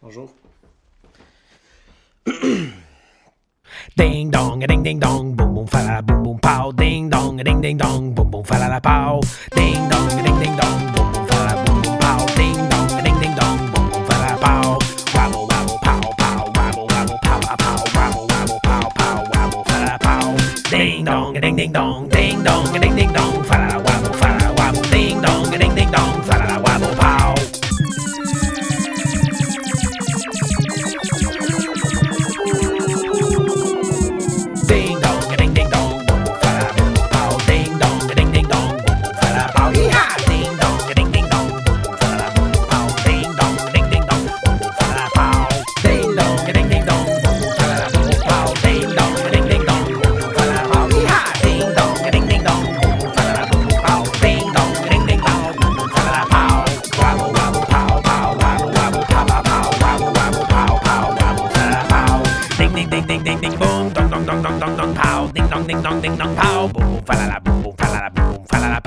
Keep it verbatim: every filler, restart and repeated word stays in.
Bonjour. Ding dong, a ding ding dong, boom boom fa la boom boom pow. Ding dong, a ding ding dong, boom boom fa la la pow. Ding dong, a ding ding dong, boom boom fa la boom boom pow. Ding dong, a ding ding dong, boom boom fa la pow. Wabble wabble pow pow, wabble wabble pow pow pow, wabble wabble pow pow, wabble fa la pow. Ding dong, a ding ding dong, ding dong, a ding ding dong, fa la wabble fa la wabble. Ding dong, a ding ding dong, fa la wabble pow. Ding dong, a ding ding dong, boom boom fa la boom boom pow. Ding dong, a ding ding dong, boom boom fa la pow. Yee-haw! Ding dong, a ding ding dong, boom boom fa la boom boom pow. Ding dong, a ding ding dong, boom boom fa la pow. Ding dong, a ding ding dong, boom boom fa la boom boom pow. Ding dong, a ding ding dong, boom boom fa la pow. Yee-haw! Ding dong, a ding ding dong, boom boom fa la boom boom pow. Ding dong, a ding ding dong, boom boom fa la pow. Wabble wabble pow pow, wabble wabble pow pow pow, wabble wabble pow pow, wabble fa la pow. Ding ding ding ding ding ding boom, dong dong dong dong dong dong pow. Ding dong ding dong ding dong pow. Boom boom fa la la boom boom fa la la boom boom fa la la